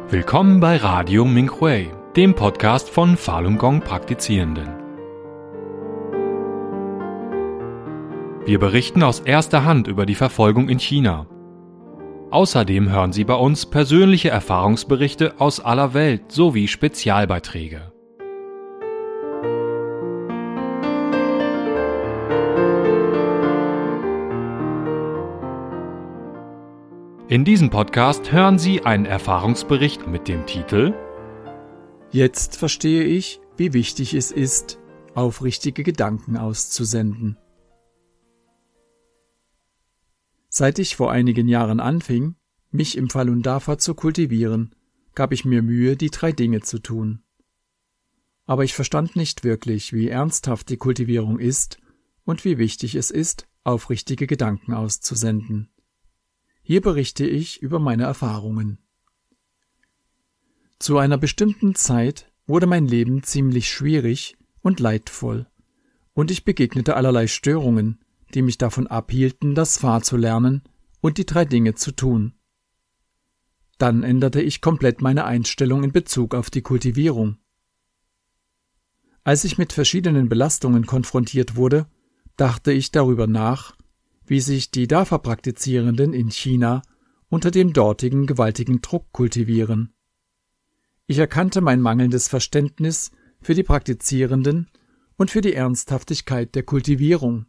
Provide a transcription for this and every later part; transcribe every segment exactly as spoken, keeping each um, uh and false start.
Willkommen bei Radio Minkwei, dem Podcast von Falun Gong Praktizierenden. Wir berichten aus erster Hand über die Verfolgung in China. Außerdem hören Sie bei uns persönliche Erfahrungsberichte aus aller Welt sowie Spezialbeiträge. In diesem Podcast hören Sie einen Erfahrungsbericht mit dem Titel Jetzt verstehe ich, wie wichtig es ist, aufrichtige Gedanken auszusenden. Seit ich vor einigen Jahren anfing, mich im Falun Dafa zu kultivieren, gab ich mir Mühe, die drei Dinge zu tun. Aber ich verstand nicht wirklich, wie ernsthaft die Kultivierung ist und wie wichtig es ist, aufrichtige Gedanken auszusenden. Hier berichte ich über meine Erfahrungen. Zu einer bestimmten Zeit wurde mein Leben ziemlich schwierig und leidvoll, und ich begegnete allerlei Störungen, die mich davon abhielten, das Fa zu lernen und die drei Dinge zu tun. Dann änderte ich komplett meine Einstellung in Bezug auf die Kultivierung. Als ich mit verschiedenen Belastungen konfrontiert wurde, dachte ich darüber nach, wie sich die Dafa-Praktizierenden in China unter dem dortigen gewaltigen Druck kultivieren. Ich erkannte mein mangelndes Verständnis für die Praktizierenden und für die Ernsthaftigkeit der Kultivierung.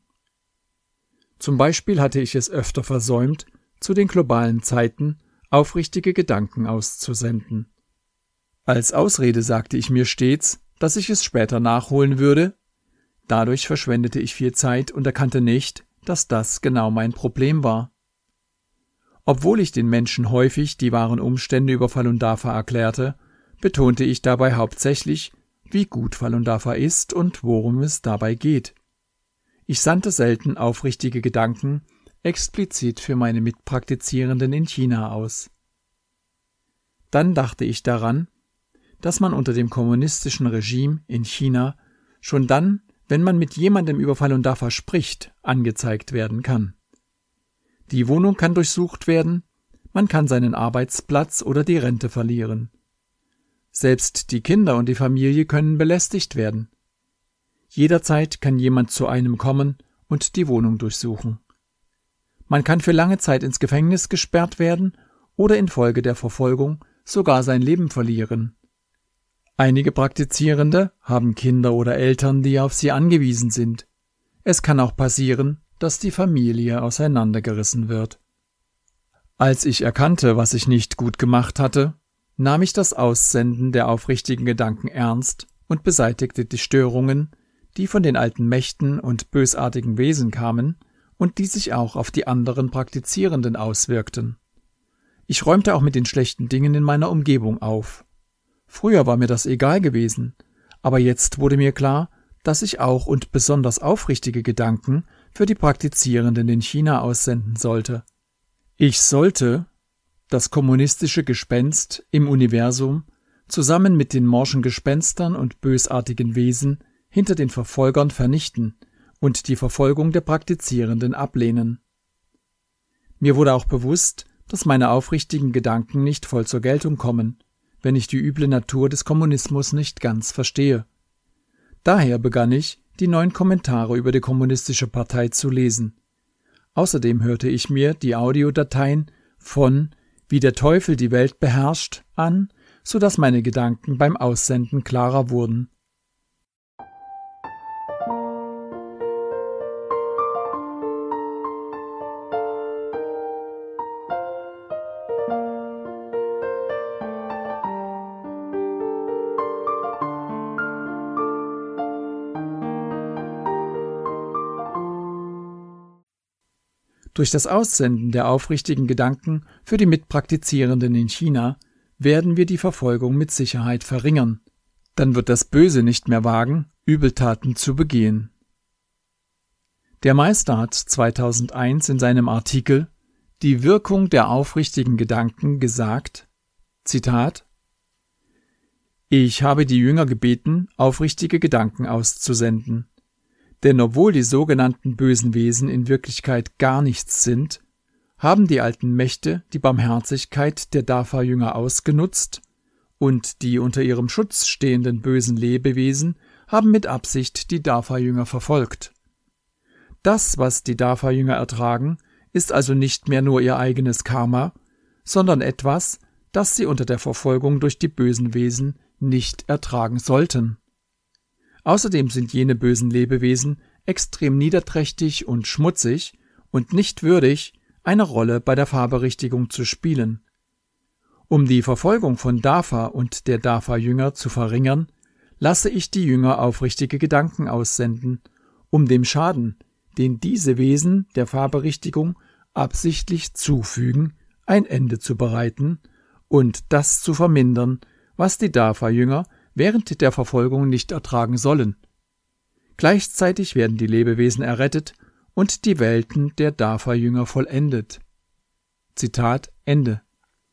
Zum Beispiel hatte ich es öfter versäumt, zu den globalen Zeiten aufrichtige Gedanken auszusenden. Als Ausrede sagte ich mir stets, dass ich es später nachholen würde. Dadurch verschwendete ich viel Zeit und erkannte nicht, dass das genau mein Problem war. Obwohl ich den Menschen häufig die wahren Umstände über Falun Dafa erklärte, betonte ich dabei hauptsächlich, wie gut Falun Dafa ist und worum es dabei geht. Ich sandte selten aufrichtige Gedanken explizit für meine Mitpraktizierenden in China aus. Dann dachte ich daran, dass man unter dem kommunistischen Regime in China schon dann, wenn man mit jemandem über Falun Dafa spricht, angezeigt werden kann. Die Wohnung kann durchsucht werden, man kann seinen Arbeitsplatz oder die Rente verlieren. Selbst die Kinder und die Familie können belästigt werden. Jederzeit kann jemand zu einem kommen und die Wohnung durchsuchen. Man kann für lange Zeit ins Gefängnis gesperrt werden oder infolge der Verfolgung sogar sein Leben verlieren. Einige Praktizierende haben Kinder oder Eltern, die auf sie angewiesen sind. Es kann auch passieren, dass die Familie auseinandergerissen wird. Als ich erkannte, was ich nicht gut gemacht hatte, nahm ich das Aussenden der aufrichtigen Gedanken ernst und beseitigte die Störungen, die von den alten Mächten und bösartigen Wesen kamen und die sich auch auf die anderen Praktizierenden auswirkten. Ich räumte auch mit den schlechten Dingen in meiner Umgebung auf. Früher war mir das egal gewesen, aber jetzt wurde mir klar, dass ich auch und besonders aufrichtige Gedanken für die Praktizierenden in China aussenden sollte. Ich sollte das kommunistische Gespenst im Universum zusammen mit den morschen Gespenstern und bösartigen Wesen hinter den Verfolgern vernichten und die Verfolgung der Praktizierenden ablehnen. Mir wurde auch bewusst, dass meine aufrichtigen Gedanken nicht voll zur Geltung kommen, wenn ich die üble Natur des Kommunismus nicht ganz verstehe. Daher begann ich, die neuen Kommentare über die kommunistische Partei zu lesen. Außerdem hörte ich mir die Audiodateien von »Wie der Teufel die Welt beherrscht« an, so dass meine Gedanken beim Aussenden klarer wurden. Durch das Aussenden der aufrichtigen Gedanken für die Mitpraktizierenden in China werden wir die Verfolgung mit Sicherheit verringern. Dann wird das Böse nicht mehr wagen, Übeltaten zu begehen. Der Meister hat zweitausendeins in seinem Artikel »Die Wirkung der aufrichtigen Gedanken« gesagt, Zitat, »Ich habe die Jünger gebeten, aufrichtige Gedanken auszusenden. Denn obwohl die sogenannten bösen Wesen in Wirklichkeit gar nichts sind, haben die alten Mächte die Barmherzigkeit der Dafa-Jünger ausgenutzt und die unter ihrem Schutz stehenden bösen Lebewesen haben mit Absicht die Dafa-Jünger verfolgt. Das, was die Dafa-Jünger ertragen, ist also nicht mehr nur ihr eigenes Karma, sondern etwas, das sie unter der Verfolgung durch die bösen Wesen nicht ertragen sollten. Außerdem sind jene bösen Lebewesen extrem niederträchtig und schmutzig und nicht würdig, eine Rolle bei der Fahrberichtigung zu spielen. Um die Verfolgung von Dafa und der Dafa-Jünger zu verringern, lasse ich die Jünger aufrichtige Gedanken aussenden, um dem Schaden, den diese Wesen der Fahrberichtigung absichtlich zufügen, ein Ende zu bereiten und das zu vermindern, was die Dafa-Jünger während der Verfolgung nicht ertragen sollen. Gleichzeitig werden die Lebewesen errettet und die Welten der Dafa-Jünger vollendet. Zitat Ende.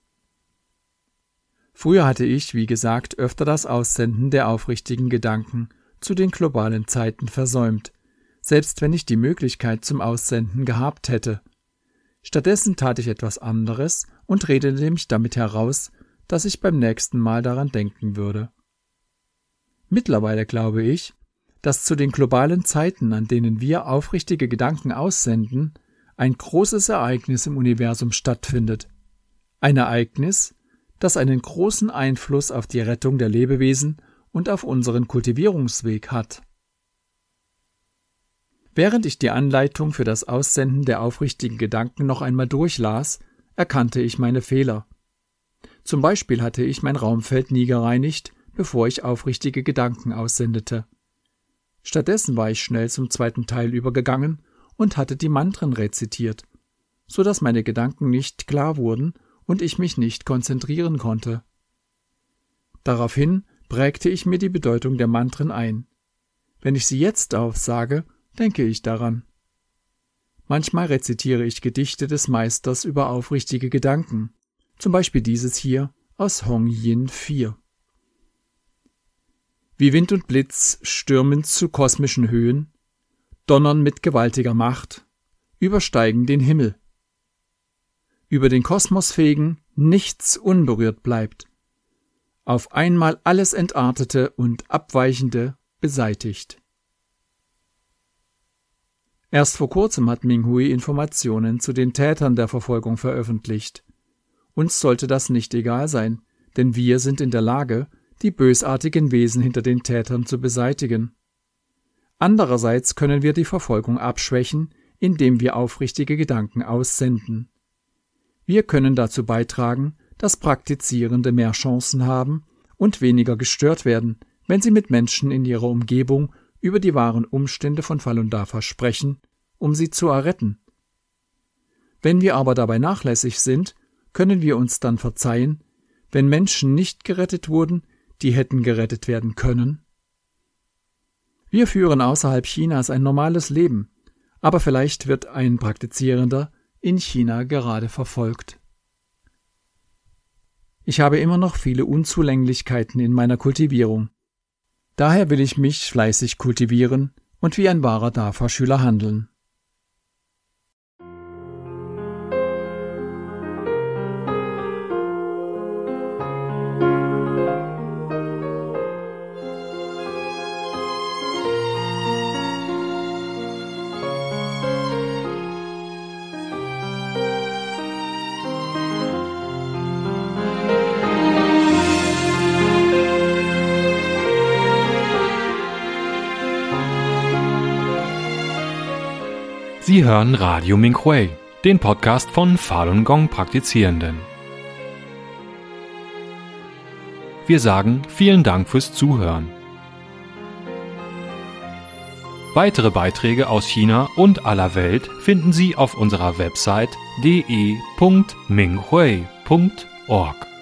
Früher hatte ich, wie gesagt, öfter das Aussenden der aufrichtigen Gedanken zu den globalen Zeiten versäumt, selbst wenn ich die Möglichkeit zum Aussenden gehabt hätte. Stattdessen tat ich etwas anderes und redete mich damit heraus, dass ich beim nächsten Mal daran denken würde. Mittlerweile glaube ich, dass zu den globalen Zeiten, an denen wir aufrichtige Gedanken aussenden, ein großes Ereignis im Universum stattfindet. Ein Ereignis, das einen großen Einfluss auf die Rettung der Lebewesen und auf unseren Kultivierungsweg hat. Während ich die Anleitung für das Aussenden der aufrichtigen Gedanken noch einmal durchlas, erkannte ich meine Fehler. Zum Beispiel hatte ich mein Raumfeld nie gereinigt, bevor ich aufrichtige Gedanken aussendete. Stattdessen war ich schnell zum zweiten Teil übergegangen und hatte die Mantren rezitiert, so dass meine Gedanken nicht klar wurden und ich mich nicht konzentrieren konnte. Daraufhin prägte ich mir die Bedeutung der Mantren ein. Wenn ich sie jetzt aufsage, denke ich daran. Manchmal rezitiere ich Gedichte des Meisters über aufrichtige Gedanken, zum Beispiel dieses hier aus Hong Yin vier. Wie Wind und Blitz stürmen zu kosmischen Höhen, donnern mit gewaltiger Macht, übersteigen den Himmel. Über den Kosmos fegen, nichts unberührt bleibt. Auf einmal alles Entartete und Abweichende beseitigt. Erst vor kurzem hat Ming Hui Informationen zu den Tätern der Verfolgung veröffentlicht. Uns sollte das nicht egal sein, denn wir sind in der Lage, die bösartigen Wesen hinter den Tätern zu beseitigen. Andererseits können wir die Verfolgung abschwächen, indem wir aufrichtige Gedanken aussenden. Wir können dazu beitragen, dass Praktizierende mehr Chancen haben und weniger gestört werden, wenn sie mit Menschen in ihrer Umgebung über die wahren Umstände von Falun Dafa sprechen, um sie zu erretten. Wenn wir aber dabei nachlässig sind, können wir uns dann verzeihen, wenn Menschen nicht gerettet wurden, die hätten gerettet werden können? Wir führen außerhalb Chinas ein normales Leben, aber vielleicht wird ein Praktizierender in China gerade verfolgt. Ich habe immer noch viele Unzulänglichkeiten in meiner Kultivierung. Daher will ich mich fleißig kultivieren und wie ein wahrer Dafa-Schüler handeln. Sie hören Radio Minghui, den Podcast von Falun Gong Praktizierenden. Wir sagen vielen Dank fürs Zuhören. Weitere Beiträge aus China und aller Welt finden Sie auf unserer Website d e punkt minghui punkt org.